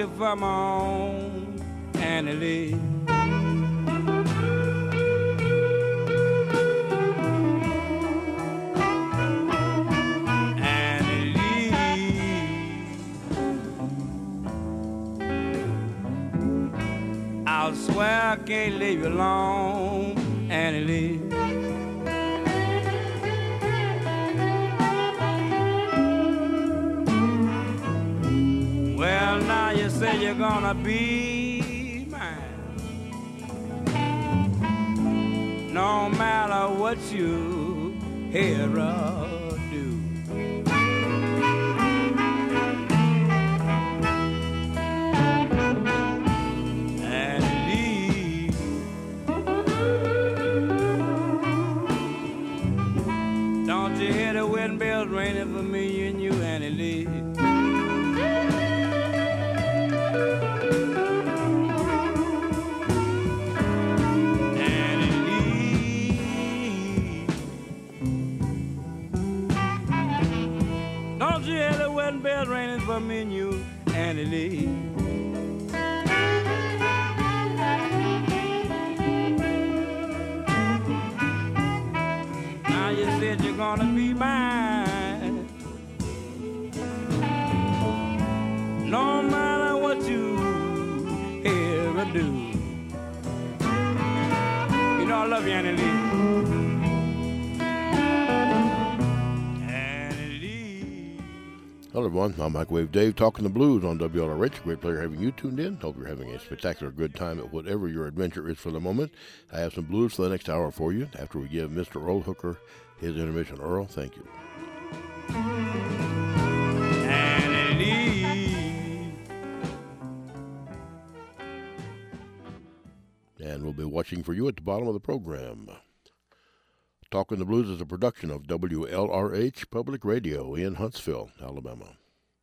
for my own Annie Lee. Annie Lee, I swear I can't leave you alone, Annie Lee. Well, now you say you're gonna be mine, no matter what you hear or do. Annie Lee, don't you hear the wind bells ringing for me and you, Annie Lee? Don't you hear the wedding bells ringing for me and you, Annie Lee? Now you said you're gonna be mine, no matter what you hear or do. You know I love you, Annie Lee. Hello everyone, I'm Microwave Dave talking the blues on WLRH. Great pleasure having you tuned in. Hope you're having a spectacular good time at whatever your adventure is for the moment. I have some blues for the next hour for you after we give Mr. Earl Hooker his intermission. Earl, thank you. Annie Lee. And we'll be watching for you at the bottom of the program. Talking the Blues is a production of WLRH Public Radio in Huntsville, Alabama.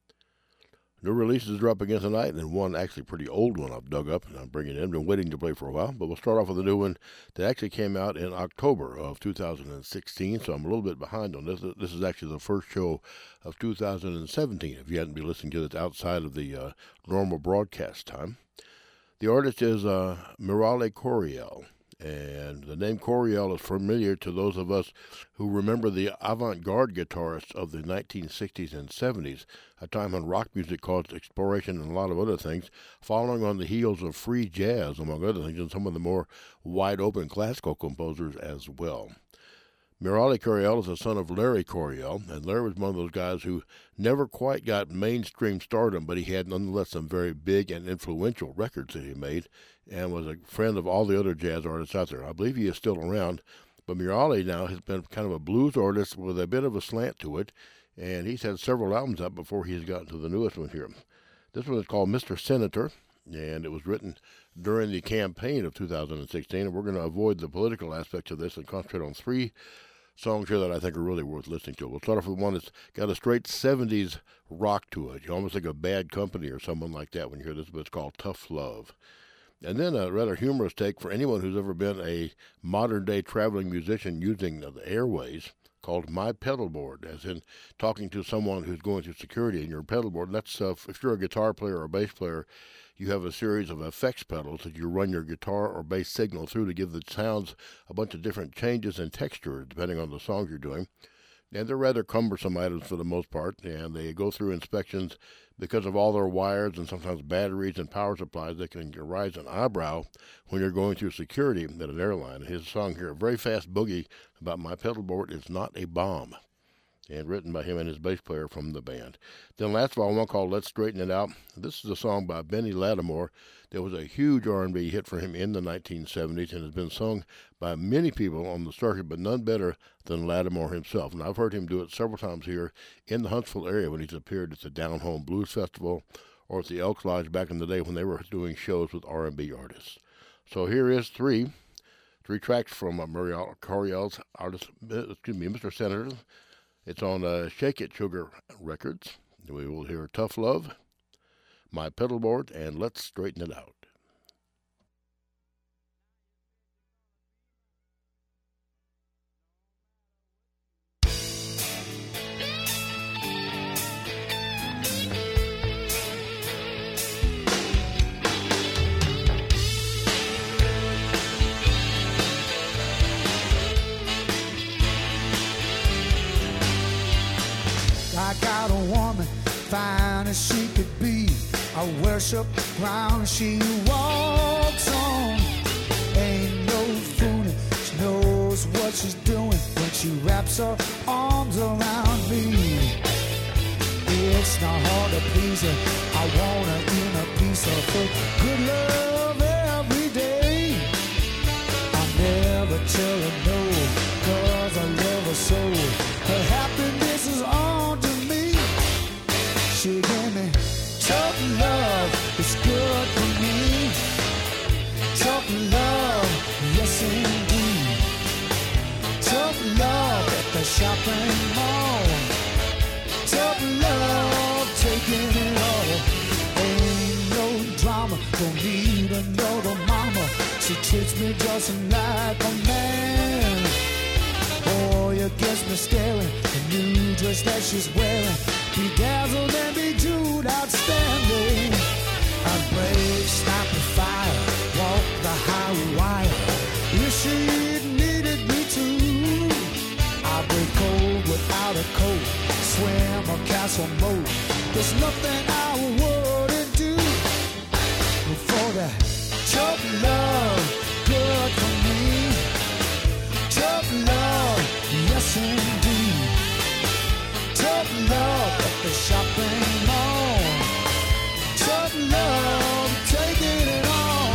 New releases drop again tonight, and one actually pretty old one I've dug up and I'm bringing in. Been waiting to play for a while, but we'll start off with a new one that actually came out in October of 2016, so I'm a little bit behind on this. This is actually the first show of 2017, if you hadn't been listening to it outside of the normal broadcast time. The artist is Miralie Coryell. And the name Coryell is familiar to those of us who remember the avant-garde guitarists of the 1960s and 70s, a time when rock music caused exploration and a lot of other things, following on the heels of free jazz, among other things, and some of the more wide-open classical composers as well. Miralie Coryell is the son of Larry Coryell, and Larry was one of those guys who never quite got mainstream stardom, but he had nonetheless some very big and influential records that he made, and was a friend of all the other jazz artists out there. I believe he is still around, but Miralie now has been kind of a blues artist with a bit of a slant to it, and he's had several albums out before he's gotten to the newest one here. This one is called Mr. Senator, and it was written during the campaign of 2016, and we're going to avoid the political aspects of this and concentrate on three songs here that I think are really worth listening to. We'll start off with one that's got a straight 70s rock to it. You almost think of Bad Company or someone like that when you hear this, but it's called Tough Love. And then a rather humorous take for anyone who's ever been a modern-day traveling musician using the airways, called My Pedalboard, as in talking to someone who's going through security in your pedalboard. That's if you're a guitar player or a bass player, you have a series of effects pedals that you run your guitar or bass signal through to give the sounds a bunch of different changes in texture depending on the songs you're doing. And they're rather cumbersome items for the most part, and they go through inspections because of all their wires and sometimes batteries and power supplies that can raise an eyebrow when you're going through security at an airline. His song here, a very fast boogie about My Pedalboard is Not a Bomb, and written by him and his bass player from the band. Then last of all, one called Let's Straighten It Out. This is a song by Benny Lattimore that was a huge R&B hit for him in the 1970s and has been sung by many people on the circuit, but none better than Lattimore himself. And I've heard him do it several times here in the Huntsville area when he's appeared at the Down Home Blues Festival or at the Elks Lodge back in the day when they were doing shows with R&B artists. So here is three tracks from Miralie Coryell's artist, Mr. Senator. It's on Shake It Sugar Records. We will hear Tough Love, My Pedalboard, and Let's Straighten It Out. fine as she could be. I worship the ground she walks on. Ain't no fooling, she knows what she's doing when she wraps her arms around me. It's not hard to please her. I want her in a piece of her good love every day. I never tell her no, 'cause I love her so. Her happiness is on to me. She gave me tough love, it's good for me. Tough love, yes indeed. Tough love at the shopping mall. Tough love, taking it all. Ain't no drama, don't need another mama. She treats me just like a man. Boy, you gets me staring. The new dress that she's wearing, bedazzled and bejeweled, outstanding. I'd break, stop the fire, walk the high wire. If she needed me to, I'd break cold without a coat, swim a castle moat. There's nothing I wouldn't do for that tough love, good for me. Tough love, yes indeed. Tough love at the shopping mall. Tough love, taking it all.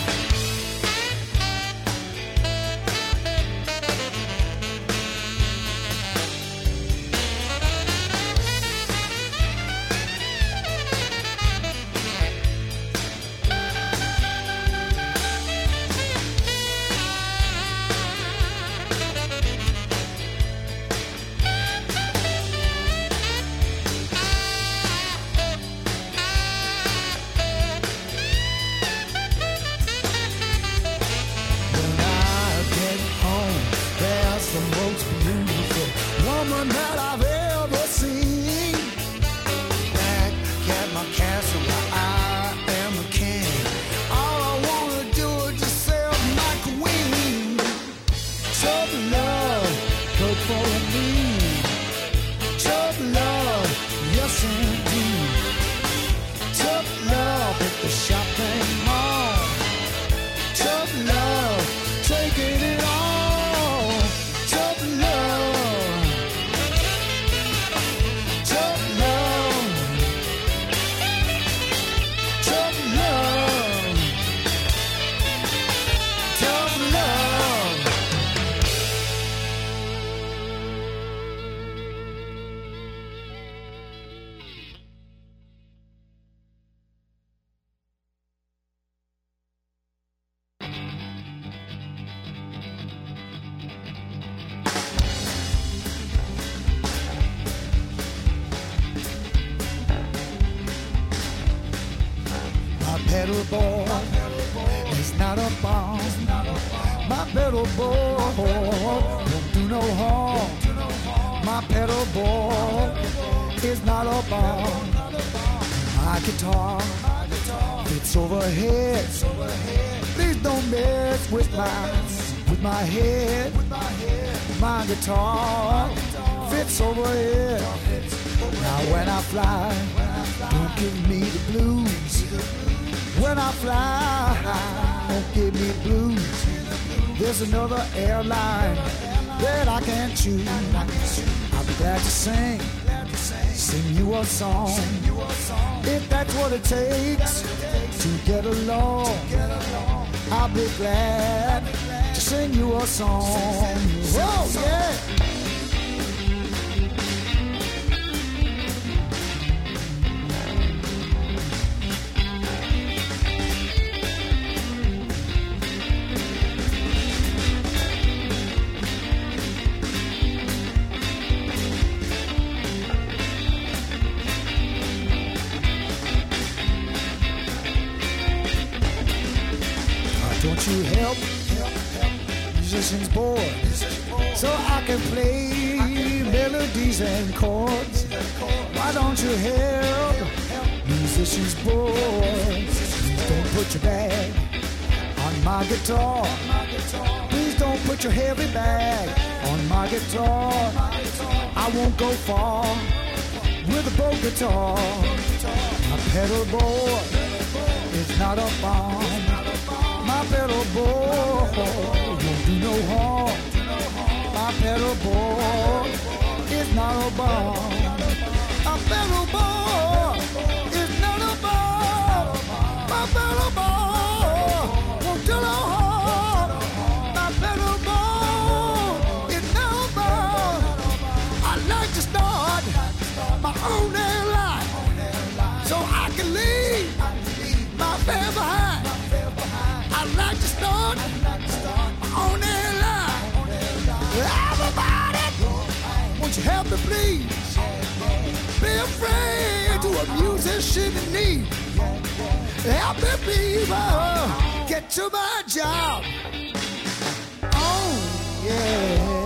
That I've ever seen. Back at my castle where I am a king. All I wanna do is just serve my queen. Tough love, good for me. Tough love, yes indeed. Tough love at the shopping mall. Tough love, taking it all. Tough love. Pedal boy is not a bomb. My pedal boy won't do no harm. My pedal boy is not a bomb. My guitar fits overhead. Please don't mess with my head. My guitar fits overhead. Now when I fly, don't give me the blues. When I fly, don't give me blues. There's another airline that I can choose. I'll be glad to sing you a song. If that's what it takes to get along, I'll be glad to sing you a song. Oh yeah. Don't you help musicians board so I can play melodies and chords? Why don't you help musicians board? Don't put your bag on my guitar. Please don't put your heavy bag on my guitar. I won't go far with a boat guitar. My pedal board is not a bomb. My pedal board won't do no harm. My pedal board is not a bomb. My pedal board is not a bomb. My pedal board won't do no harm. My pedal board is not a bomb. I like to start my own airline so I can leave my fare behind. I like to start my own airline. Everybody, won't you help me please? Be afraid to abuse this shit in need. Help me people get to my job. Oh yeah.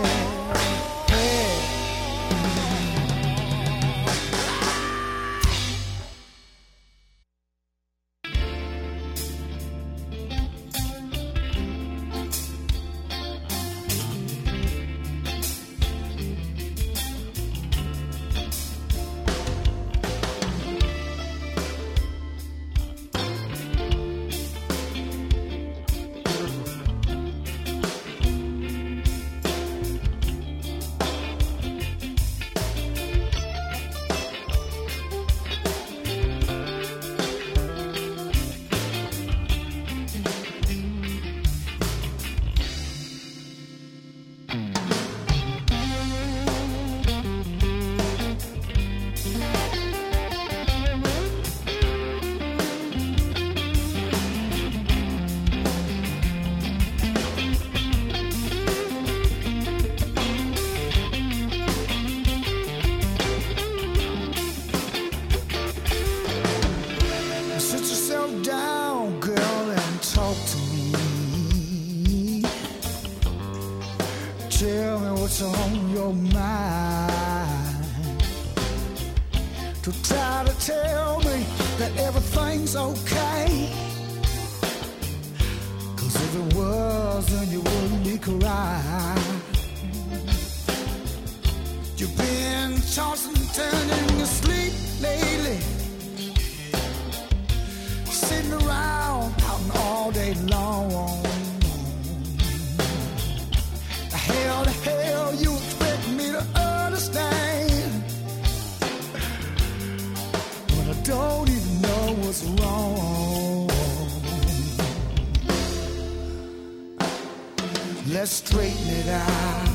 Let's straighten it out.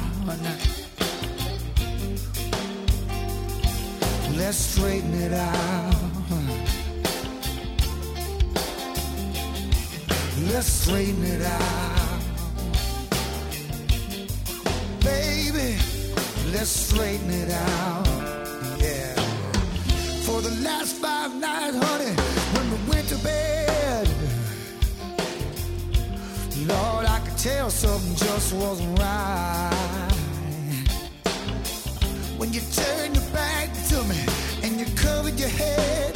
Let's straighten it out. Let's straighten it out. Baby, let's straighten it out. Yeah. For the last 5 nights, honey, when we went to bed, Lord, I could tell something just wasn't right. When you turned your back to me and you covered your head,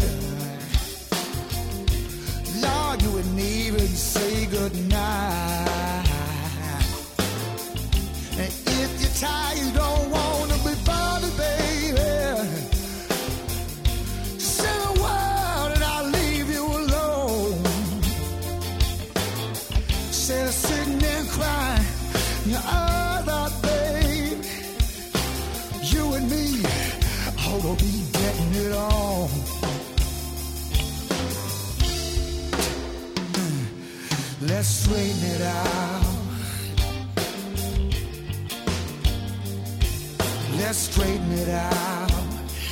Lord, you wouldn't even say goodnight. And if you're tired, you don't want to be bothered, baby, say a word and I'll leave you alone. Instead of sitting there crying your eyes out, babe, you and me ought to be getting it on. Let's straighten it out. Let's straighten it out.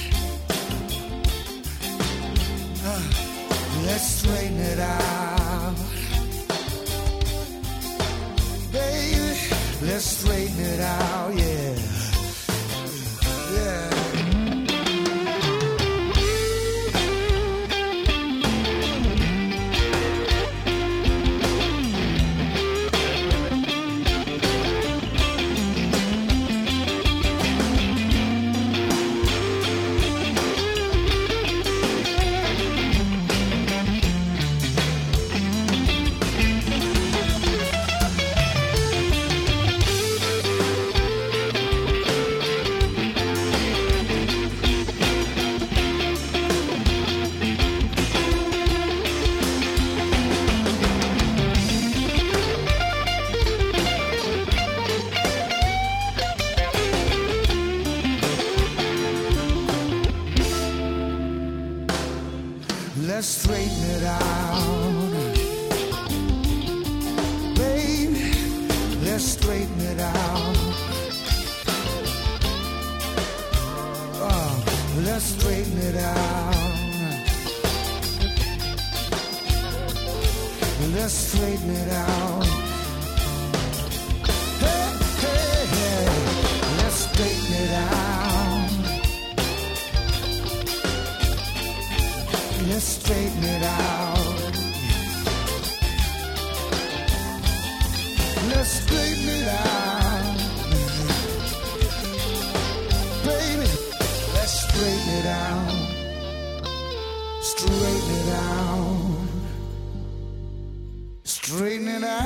Let's straighten it out. Baby, let's straighten it out, yeah. Yeah. let's straighten it out. Let's straighten it out. Let's straighten it out. Hey, hey, hey, let's straighten it out. Let's straighten it out. Let's straighten it out. Baby, let's straighten it out. Straighten it out. Straighten it out.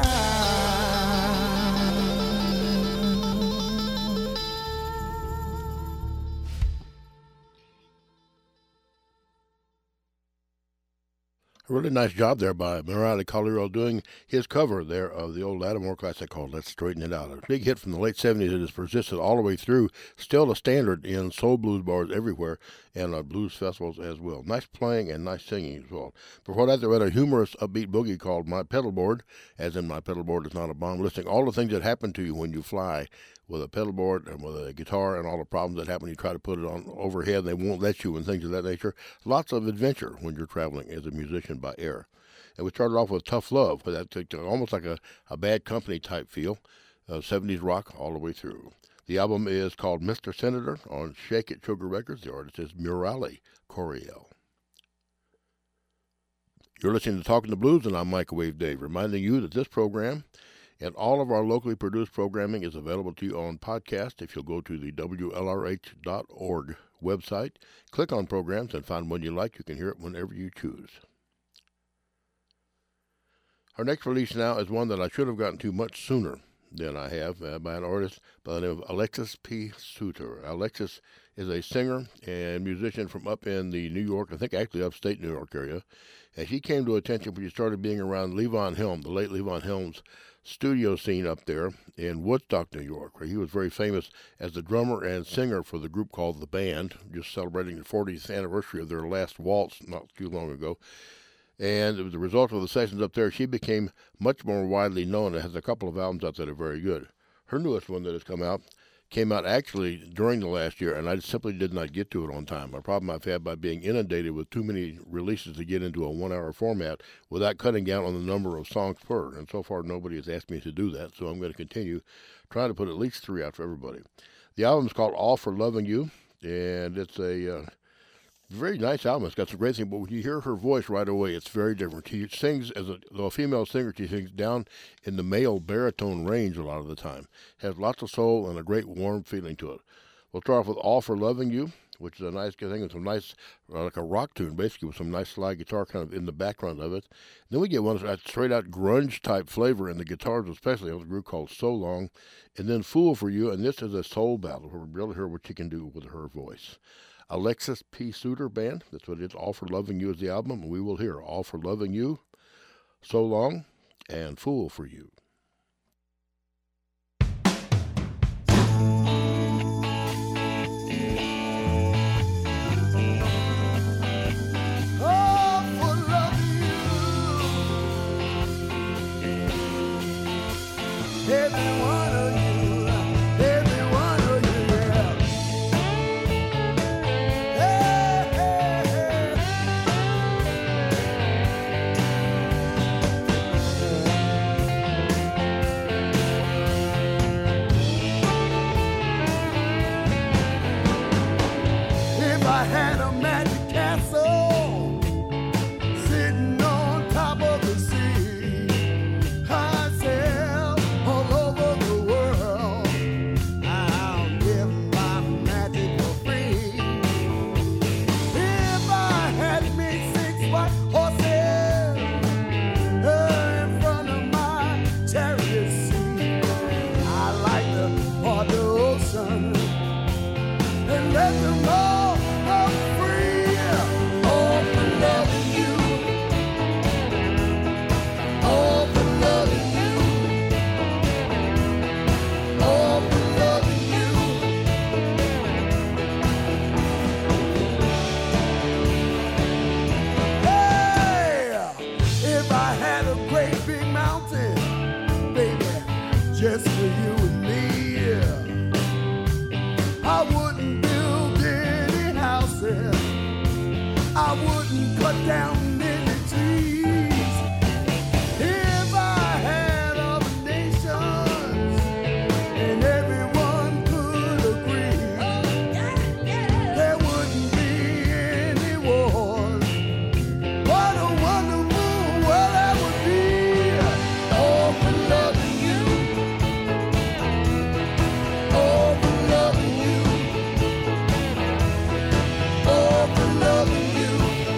A really nice job there by Murali Collier doing his cover there of the old Lattimore classic called Let's Straighten It Out. A big hit from the late 70s. It has persisted all the way through. Still a standard in soul blues bars everywhere and blues festivals as well. Nice playing and nice singing as well. Before that, they read a humorous upbeat boogie called My Pedal Board, as in My Pedal Board Is Not a Bomb, listing all the things that happen to you when you fly with a pedal board and with a guitar and all the problems that happen. You try to put it on overhead and they won't let you and things of that nature. Lots of adventure when you're traveling as a musician by air. And we started off with Tough Love, but that's almost like a Bad Company type feel, 70s rock all the way through. The album is called Mr. Senator on Shake It Sugar Records. The artist is Murali Collier. You're listening to Talking the Blues, and I'm Microwave Dave, reminding you that this program and all of our locally produced programming is available to you on podcast. If you'll go to the WLRH.org website, click on programs and find one you like. You can hear it whenever you choose. Our next release now is one that I should have gotten to much sooner than I have, by an artist by the name of Alexis P. Suter. Alexis is a singer and musician from up in the New York, I think actually upstate New York area. And she came to attention when she started being around Levon Helm, the late Levon Helm's studio scene up there in Woodstock, New York, where he was very famous as the drummer and singer for the group called The Band, just celebrating the 40th anniversary of their last waltz not too long ago. And as a result of the sessions up there, she became much more widely known and has a couple of albums out that are very good. Her newest one that has come out came out actually during the last year, and I simply did not get to it on time. A problem I've had by being inundated with too many releases to get into a 1-hour format without cutting down on the number of songs per. And so far, nobody has asked me to do that, so I'm going to continue trying to put at least 3 out for everybody. The album is called All for Loving You, and it's a very nice album. It's got some great things, but when you hear her voice right away, it's very different. She sings, though a female singer, she sings down in the male baritone range a lot of the time. Has lots of soul and a great warm feeling to it. We'll start off with All for Loving You, which is a nice thing, and some nice, like a rock tune, basically, with some nice slide guitar kind of in the background of it. Then we get one that's straight out grunge type flavor in the guitars, especially on a group called So Long, and then Fool for You, and this is a soul ballad where we really hear what she can do with her voice. Alexis P. Suter Band, that's what it is. All for Loving You is the album, and we will hear All for Loving You, So Long, and Fool for You. Sitting on top of the sea, I sail all over just for you and me. I wouldn't build any houses, I wouldn't cut down any trees. If I had all the nations and everyone could agree, there wouldn't be any wars. What a wonderful world that would be. Oh, for loving you. Oh, for loving you. Oh, for loving you.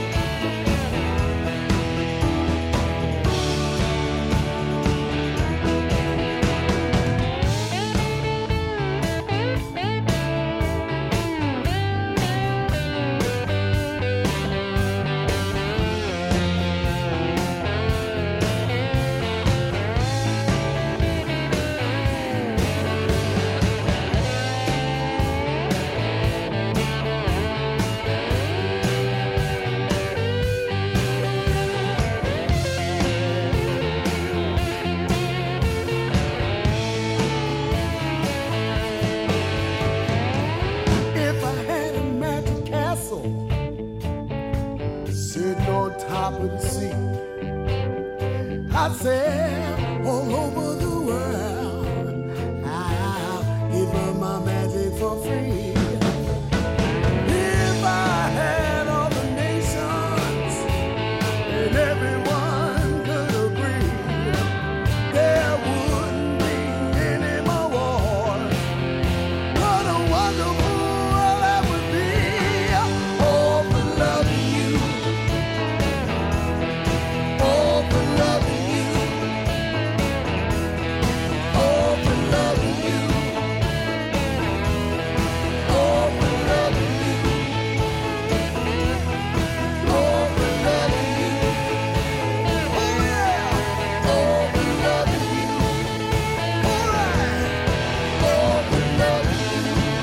If I had a magic castle sitting on top of the sea, I'd sail all over the world. I'll give her my magic for free. If I had all the nations and everyone could agree, there wouldn't be any more wars. What a wonderful world that would be. Oh, for loving you. Oh, for loving you. Oh, for loving you. Oh, for loving you. Oh, for loving you. Oh, yeah. Oh, for loving you. All right. Oh, for loving you.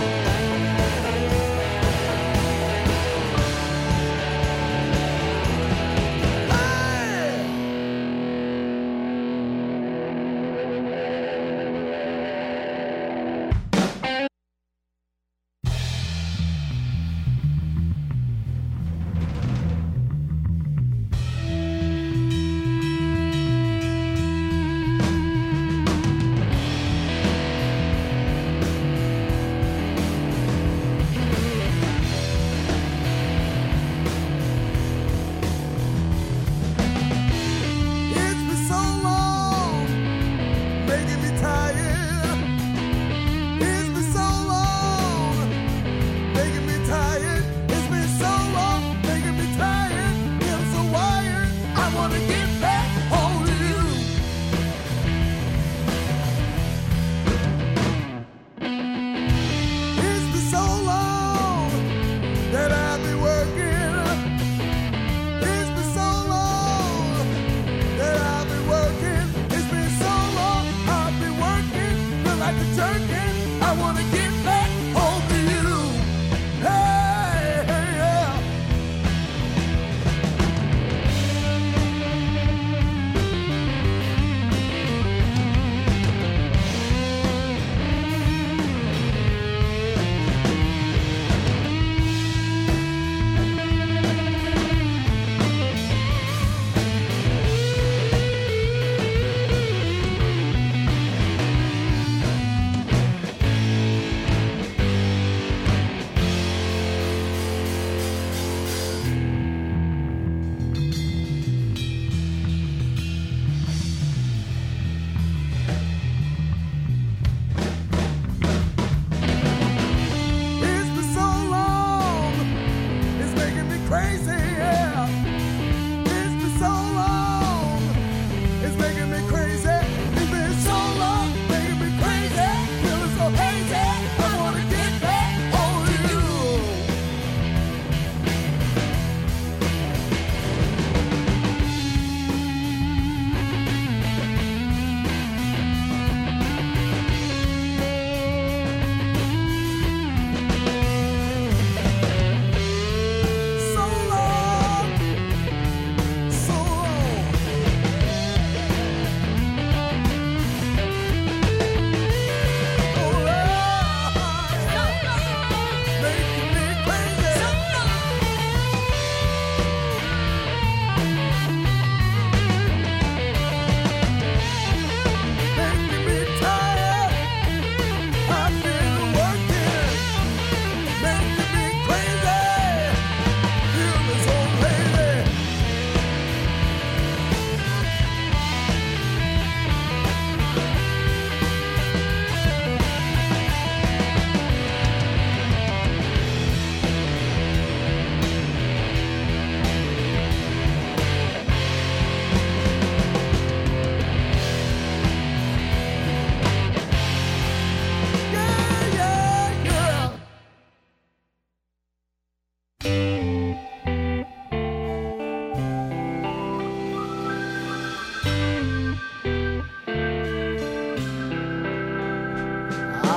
It's been so long, making me tired. It's been so long, making me tired. It's been so long, making me tired. I'm so wired, I wanna get back home to you. It's been so long that I've been working. It's been so long that I've been working. It's been so long I've been working. Feel like a jerkin. I wanna get back home to you. Hey, hey, yeah.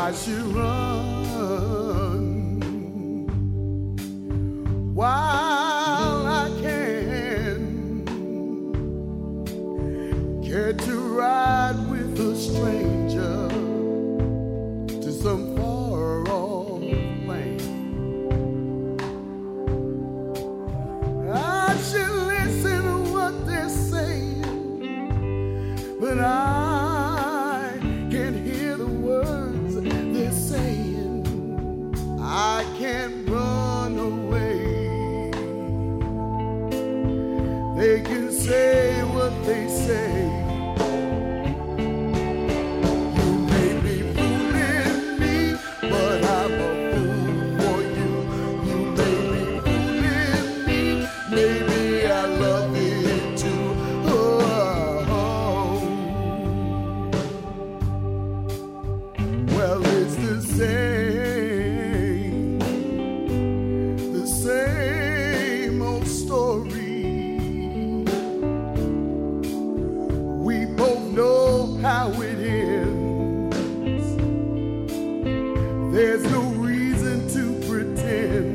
I should run while I can. Care to ride with a stranger to some far off land. I should listen to what they're saying, but I can't hear the words they're saying. I can't run away. They can say what they say. You may be fooling me, but I'm a fool for you. You may be fooling me, maybe I love it too. Oh. Well, it's the same old story. We both know how it ends. There's no reason to pretend.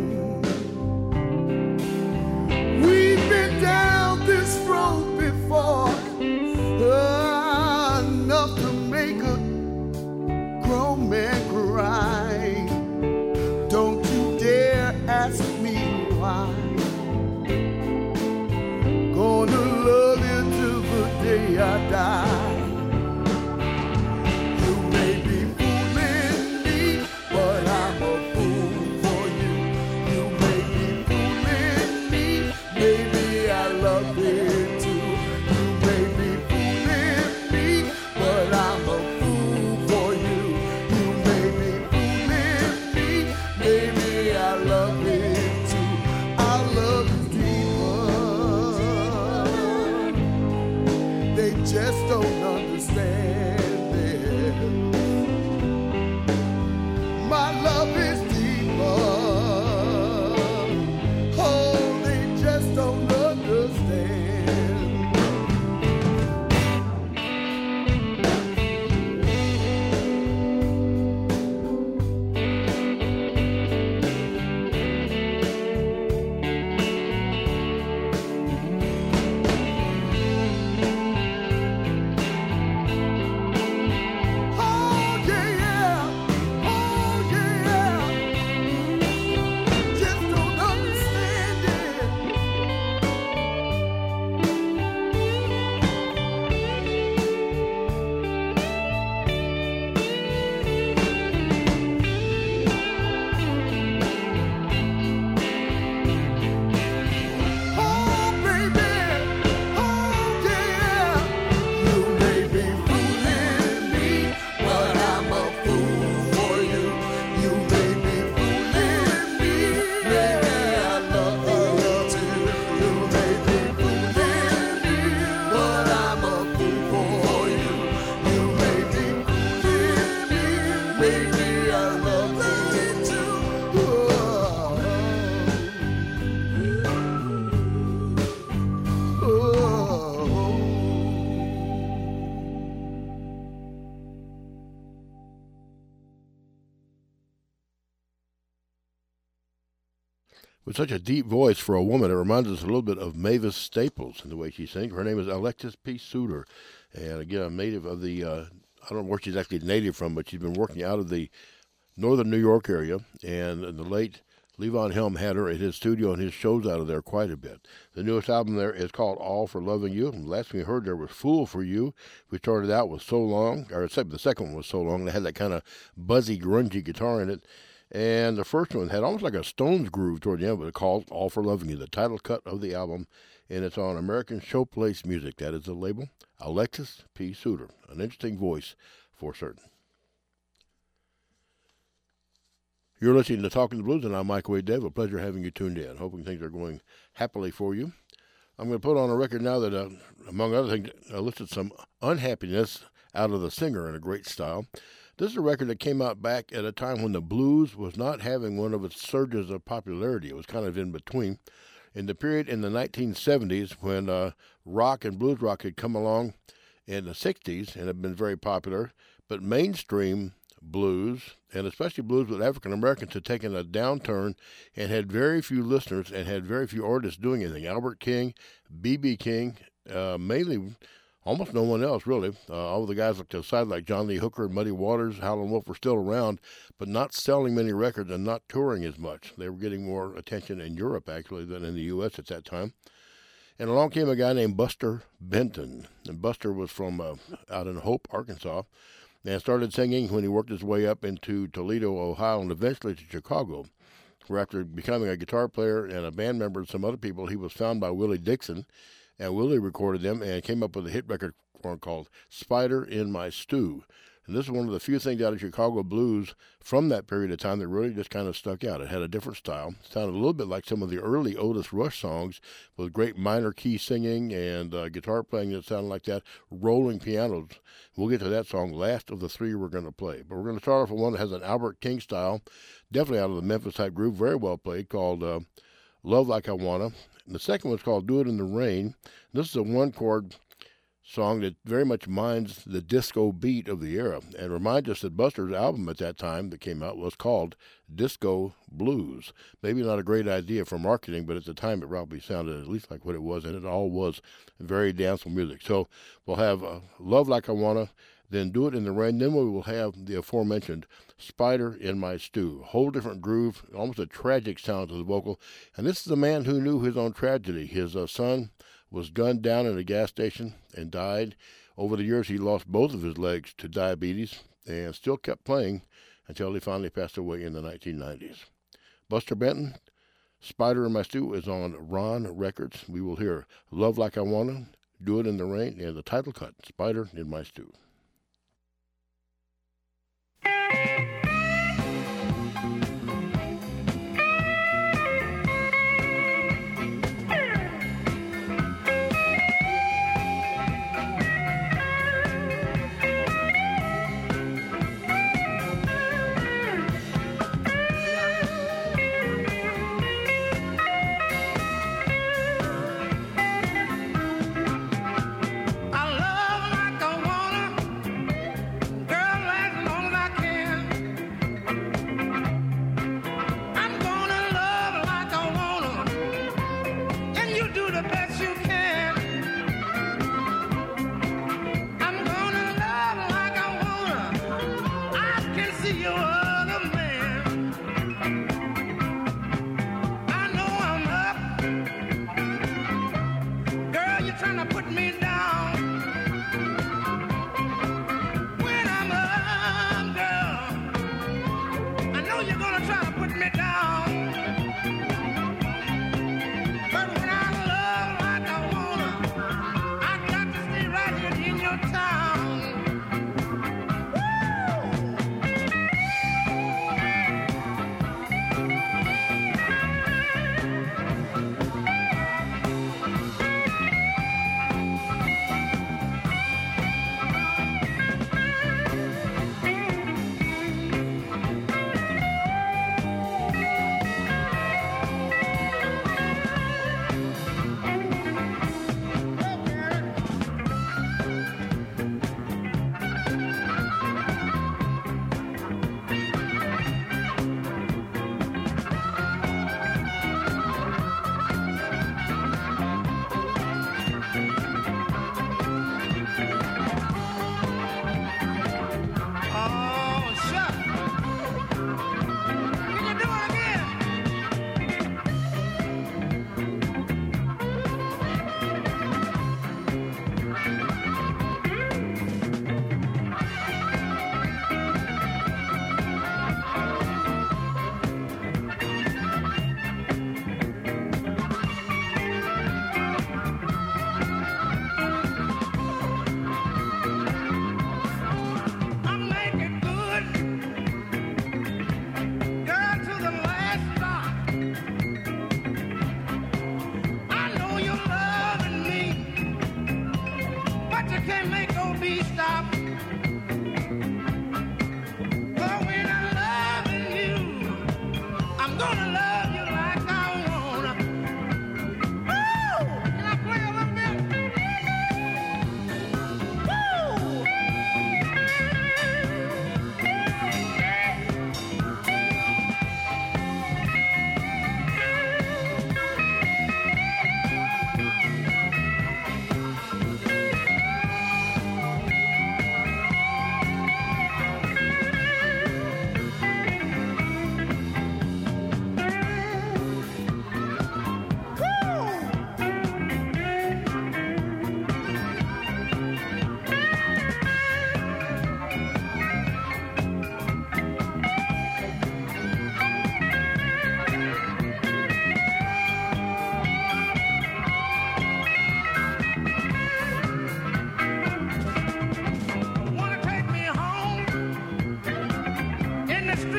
We've been down this road before, enough to make a grown man cry. Don't you dare ask me why. Gonna love you till the day I die. You may be fooling me, but I'm a fool for you. You may be fooling me, maybe I love it too. You may be fooling me, but I'm a fool for you. You may be fooling me, maybe I love it too. Our love is deeper. They just don't understand it. My love is deeper. Oh, they just don't understand. Oh yeah, oh yeah. Just don't understand it. Oh baby, oh yeah. You may be fooling me, but I'm a fool for you. You may be fooling me, maybe I love you too. You may be fooling me, but I'm a fool for you. You may be fooling me, maybe I love you too. With such a deep voice for a woman, it reminds us a little bit of Mavis Staples in the way she sings. Her name is Alexis P. Suter. And again, a native of the, I don't know where she's actually native from, but she's been working out of the northern New York area. And the late Levon Helm had her at his studio and his shows out of there quite a bit. The newest album there is called All for Loving You. And the last thing we heard there was Fool for You. We started out with So Long, or the second one was So Long. They had that kind of buzzy, grungy guitar in it. And the first one had almost like a Stones groove toward the end, but it's called All for Loving You, the title cut of the album. And it's on American Showplace Music. That is the label. Alexis P. Suter, an interesting voice for certain. You're listening to Talking the Blues, and I'm Mike Wade Dave. A pleasure having you tuned in. Hoping things are going happily for you. I'm going to put on a record now that, among other things, listed some unhappiness out of the singer in a great style. This is a record that came out back at a time when the blues was not having one of its surges of popularity. It was kind of in between. In the period in the 1970s when rock and blues rock had come along in the 60s and had been very popular, but mainstream blues, and especially blues with African Americans, had taken a downturn and had very few listeners and had very few artists doing anything. Albert King, B.B. King, mainly almost no one else, really. All the guys to the side, like John Lee Hooker, Muddy Waters, Howlin' Wolf, were still around, but not selling many records and not touring as much. They were getting more attention in Europe, actually, than in the U.S. at that time. And along came a guy named Buster Benton. And Buster was from out in Hope, Arkansas, and started singing when he worked his way up into Toledo, Ohio, and eventually to Chicago, where after becoming a guitar player and a band member and some other people, he was found by Willie Dixon, and Willie recorded them and came up with a hit record called Spider in My Stew. And this is one of the few things out of Chicago blues from that period of time that really just kind of stuck out. It had a different style. It sounded a little bit like some of the early Otis Rush songs with great minor key singing and guitar playing that sounded like that, rolling pianos. We'll get to that song last of the three we're going to play. But we're going to start off with one that has an Albert King style, definitely out of the Memphis type groove, very well played, called Love Like I Wanna. And the second one's called Do It in the Rain. This is a one-chord song that very much minds the disco beat of the era and reminds us that Buster's album at that time that came out was called Disco Blues. Maybe not a great idea for marketing, but at the time it probably sounded at least like what it was, and it all was very danceful music. So we'll have Love Like I Wanna, then Do It in the Rain, then we will have the aforementioned Spider in My Stew. Whole different groove, almost a tragic sound to the vocal. And this is a man who knew his own tragedy. His son was gunned down at a gas station and died. Over the years, he lost both of his legs to diabetes and still kept playing until he finally passed away in the 1990s. Buster Benton, Spider in My Stew, is on Ron Records. We will hear Love Like I Wanna, Do It in the Rain, and the title cut, Spider in My Stew. I love like I wanna.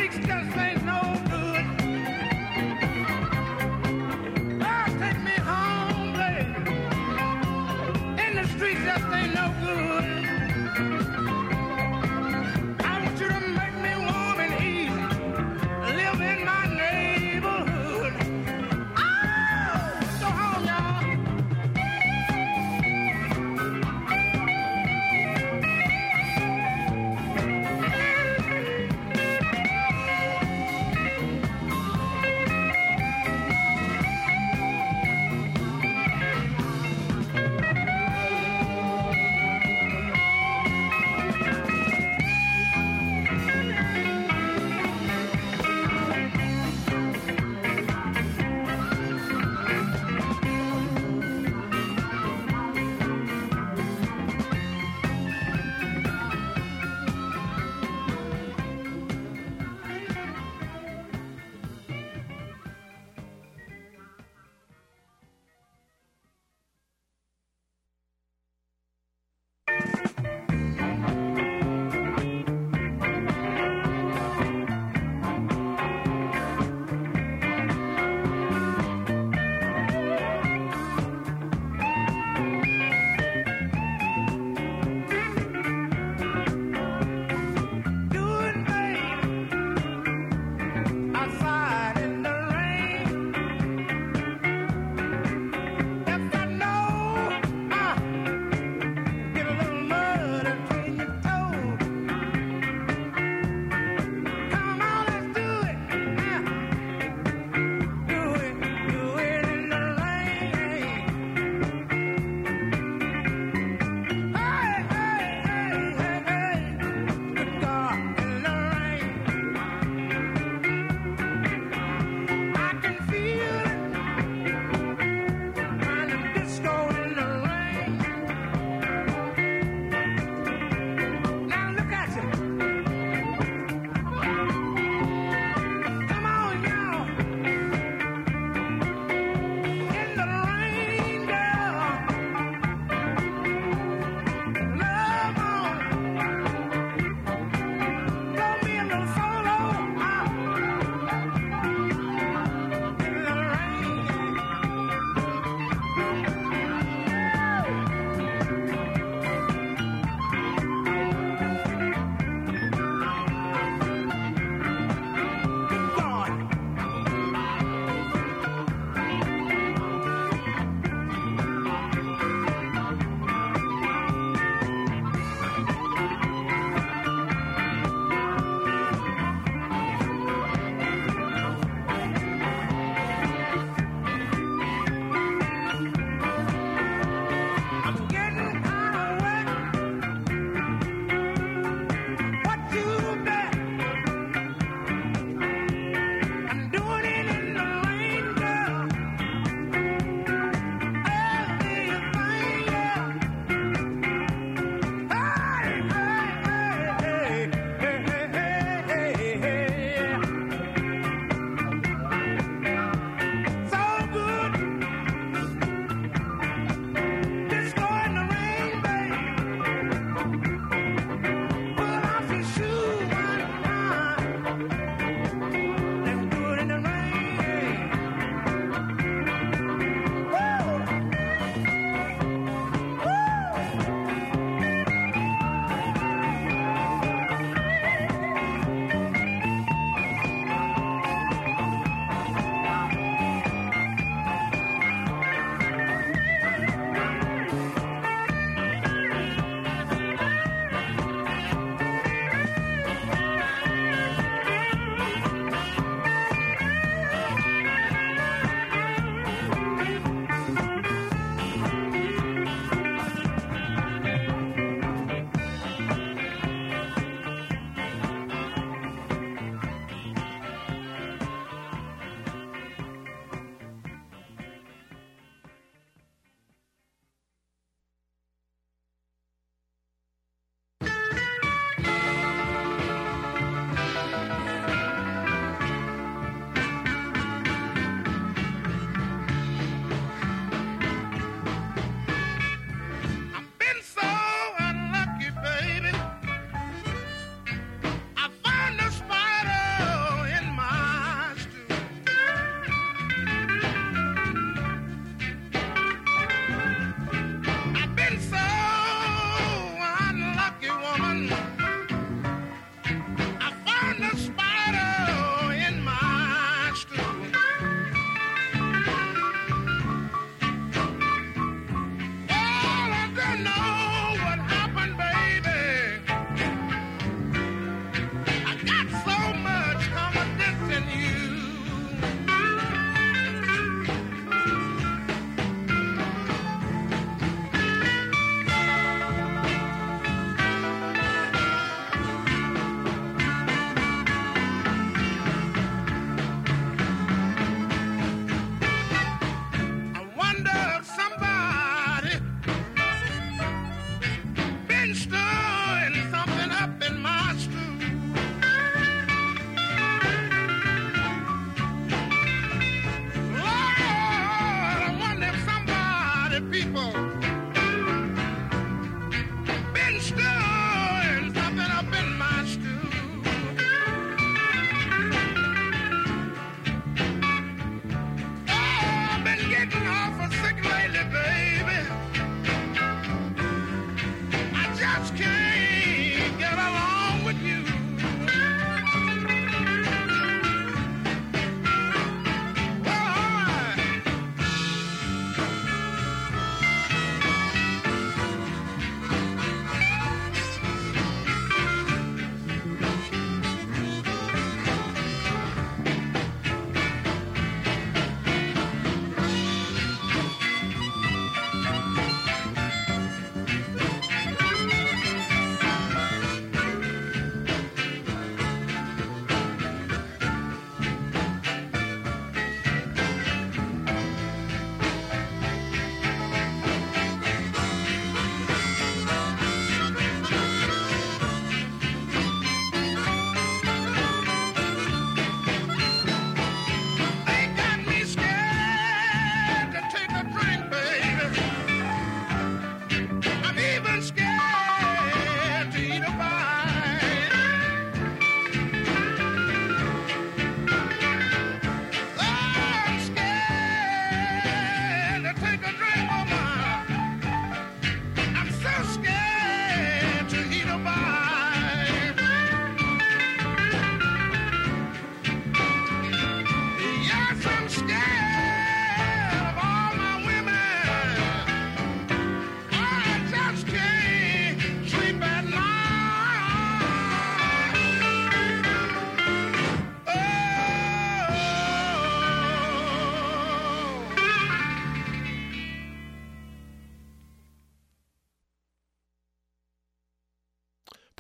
streets just ain't no good. Oh, take me home, baby. In the streets just ain't no good. I want you to make me warm and easy. Live in my neighborhood. Oh, go home, y'all.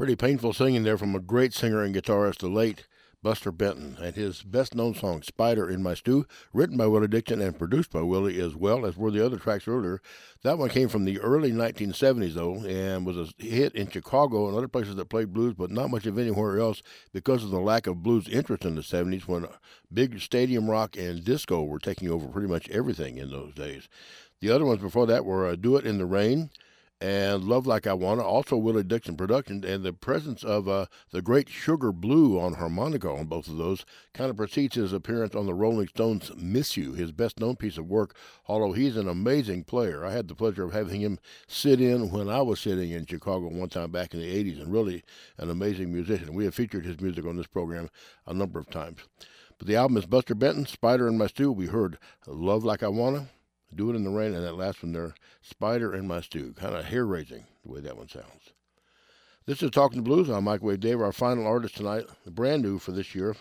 Pretty painful singing there from a great singer and guitarist, the late Buster Benton, and his best-known song, Spider in My Stew, written by Willie Dixon and produced by Willie as well, as were the other tracks earlier. That one came from the early 1970s, though, and was a hit in Chicago and other places that played blues, but not much of anywhere else because of the lack of blues interest in the 70s when big stadium rock and disco were taking over pretty much everything in those days. The other ones before that were Do It in the Rain and Love Like I Wanna, also Willie Dixon production, and the presence of the great Sugar Blue on harmonica on both of those kind of precedes his appearance on the Rolling Stones' Miss You, his best-known piece of work, although he's an amazing player. I had the pleasure of having him sit in when I was sitting in Chicago one time back in the 80s, and really an amazing musician. We have featured his music on this program a number of times. But the album is Buster Benton, Spider in My Stew. We heard Love Like I Wanna, Do It in the Rain, and that last one there, Spider in My Stew. Kind of hair-raising, the way that one sounds. This is Talking Blues. I'm Microwave Dave. Our final artist tonight, brand new for this year,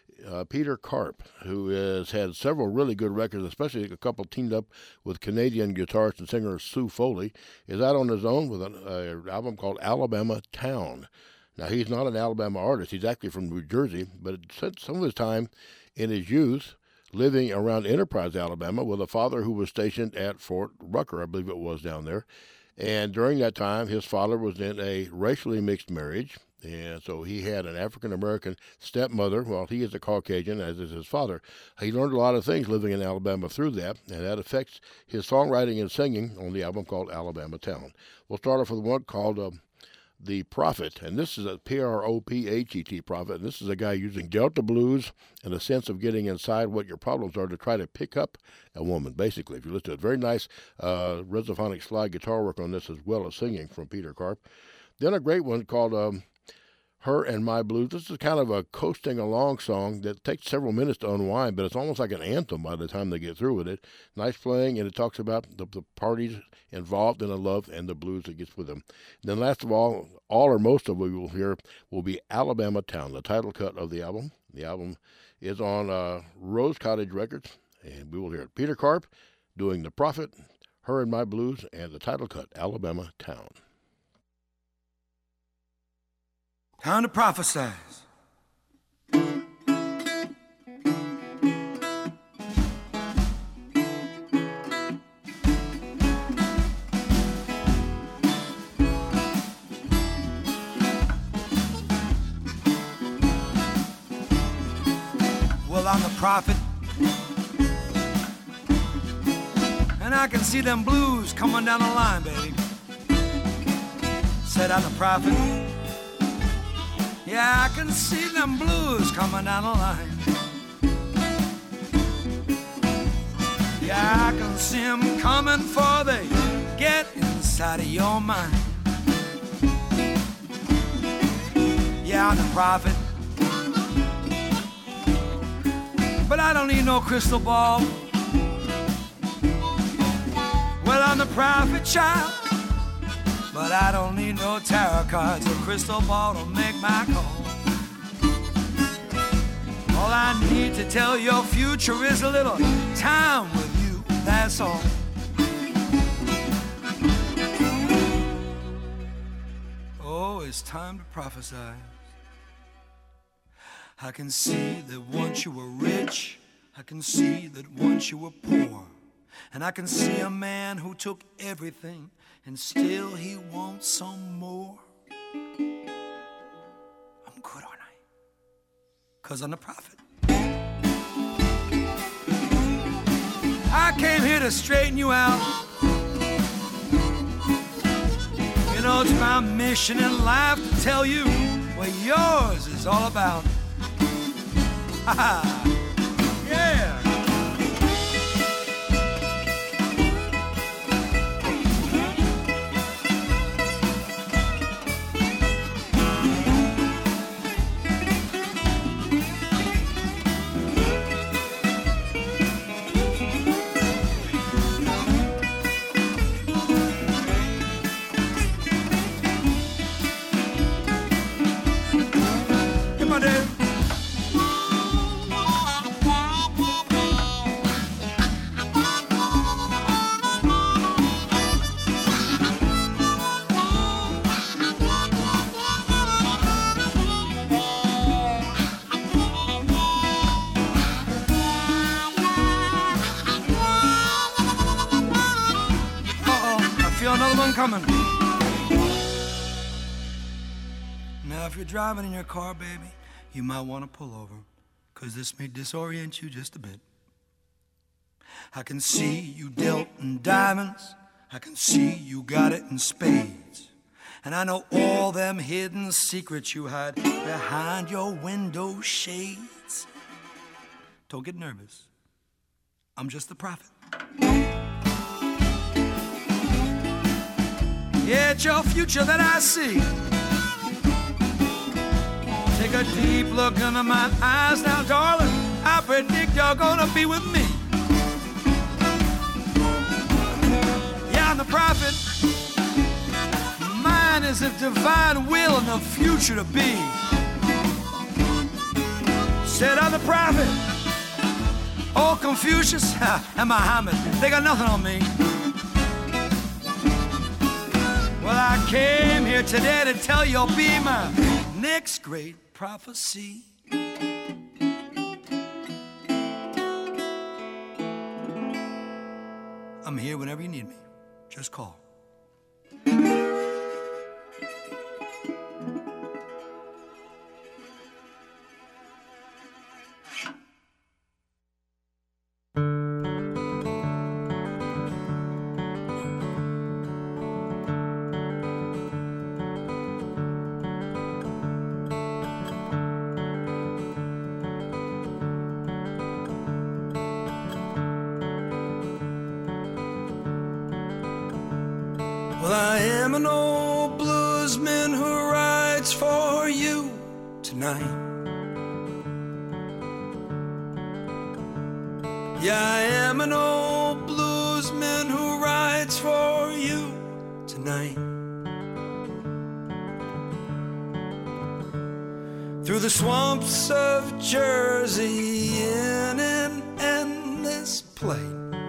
Peter Karp, who has had several really good records, especially a couple teamed up with Canadian guitarist and singer Sue Foley, is out on his own with an album called Alabama Town. Now, he's not an Alabama artist. He's actually from New Jersey, but spent some of his time in his youth living around Enterprise, Alabama, with a father who was stationed at Fort Rucker, I believe it was down there. And during that time, his father was in a racially mixed marriage, and so he had an African-American stepmother, while he is a Caucasian, as is his father. He learned a lot of things living in Alabama through that, and that affects his songwriting and singing on the album called Alabama Town. We'll start off with one called The Prophet, and this is a Prophet, prophet, and this is a guy using Delta blues and a sense of getting inside what your problems are to try to pick up a woman, basically. If you listen to it, very nice resophonic slide guitar work on this as well as singing from Peter Karp. Then a great one called Her and My Blues. This is kind of a coasting along song that takes several minutes to unwind, but it's almost like an anthem by the time they get through with it. Nice playing, and it talks about the parties involved in the love and the blues that gets with them. And then last of all or most of what we will hear will be Alabama Town, the title cut of the album. The album is on Rose Cottage Records, and we will hear it. Peter Karp doing The Prophet, Her and My Blues, and the title cut, Alabama Town. Time to prophesize. Well, I'm the prophet, and I can see them blues coming down the line, baby. Said I'm the prophet. Yeah, I can see them blues coming down the line. Yeah, I can see them coming for they get inside of your mind. Yeah, I'm the prophet, but I don't need no crystal ball. Well, I'm the prophet, child, but I don't need no tarot cards or crystal ball to make my call. All I need to tell your future is a little time with you, that's all. Oh, it's time to prophesy. I can see that once you were rich, I can see that once you were poor, and I can see a man who took everything and still he wants some more. I'm good, aren't I? 'Cause I'm the prophet. I came here to straighten you out. You know, it's my mission in life to tell you what yours is all about. Yeah. coming. Now, if you're driving in your car, baby, you might want to pull over, 'cause this may disorient you just a bit. I can see you dealt in diamonds. I can see you got it in spades. And I know all them hidden secrets you hide behind your window shades. Don't get nervous. I'm just the prophet. Yeah, it's your future that I see. Take a deep look into my eyes now, darling. I predict you're gonna be with me. Yeah, I'm the prophet. Mine is a divine will in the future to be. Said I'm the prophet. Old Confucius and Muhammad, they got nothing on me. Well, I came here today to tell you you'll be my next great prophecy. I'm here whenever you need me. Just call. Well, I am an old bluesman who writes for you tonight. Yeah, I am an old bluesman who writes for you tonight. Through the swamps of Jersey in an endless play.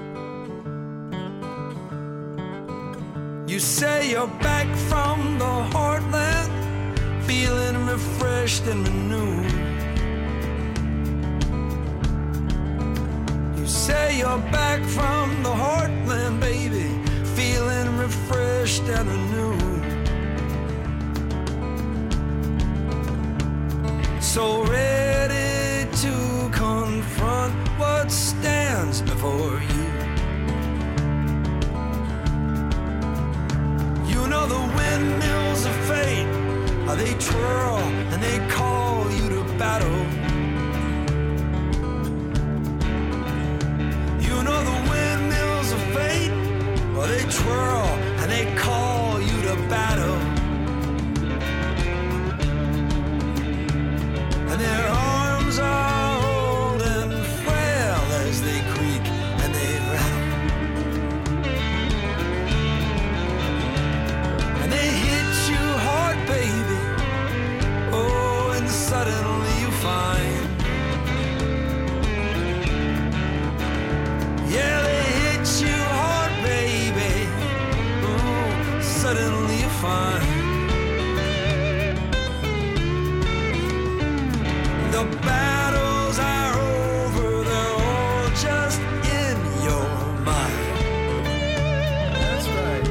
You say you're back from the heartland, feeling refreshed and renewed. You say you're back from the heartland, baby, feeling refreshed and renewed. So ready to confront what stands before you. You know the windmills of fate, they twirl and they call you to battle. You know the windmills of fate, they twirl and they call you to battle. And their arms are old and frail as they creak and they rattle. And they hit you hard, baby. Oh, and suddenly you find, yeah, they hit you hard, baby. Oh, suddenly you find the battles are over, they're all just in your mind. That's right.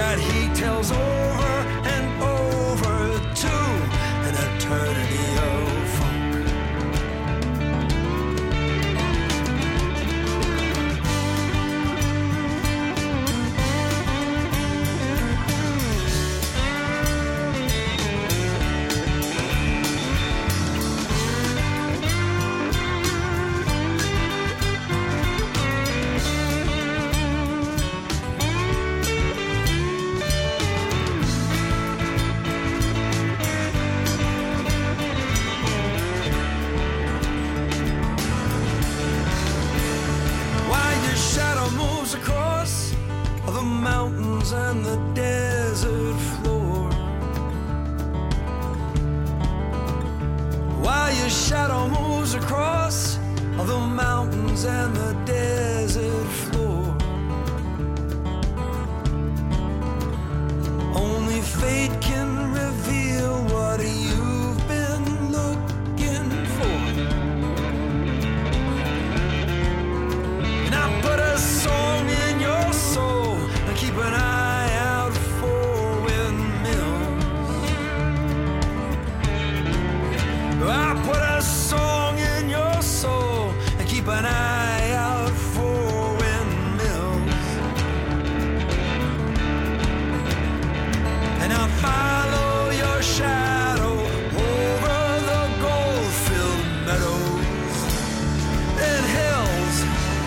that he tells over and over to an eternity of funk. And the desert floor, while your shadow moves across the mountains and the desert floor. Only fate can reveal what you've been looking for. And I put a song in your soul and keep an eye out for windmills. I put a song in your soul and keep an eye out for windmills. And I'll follow your shadow over the gold-filled meadows and hills.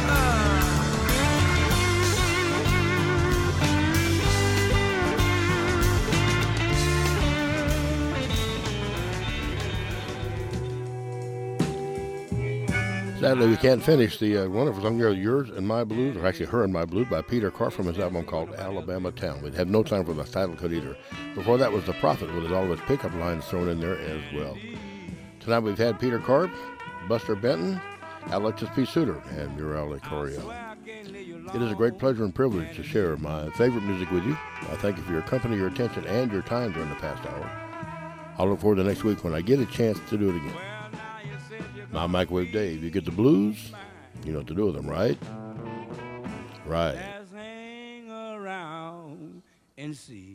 Sadly, we can't finish the wonderful song here, Yours and My Blues, or actually Her and My Blues, by Peter Carr from his album called Alabama Town. We had no time for the title cut either. Before that was The Prophet with all of his pickup lines thrown in there as well. Tonight we've had Peter Carr, Buster Benton, Alexis P. Suter, and Murali Corio. It is a great pleasure and privilege to share my favorite music with you. I thank you for your company, your attention, and your time during the past hour. I'll look forward to next week when I get a chance to do it again. Now, Microwave Dave, you get the blues, you know what to do with them, right? Right. Just hang around and see.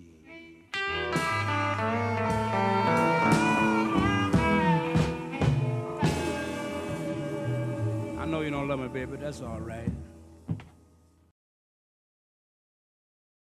I know you don't love me, baby. That's all right.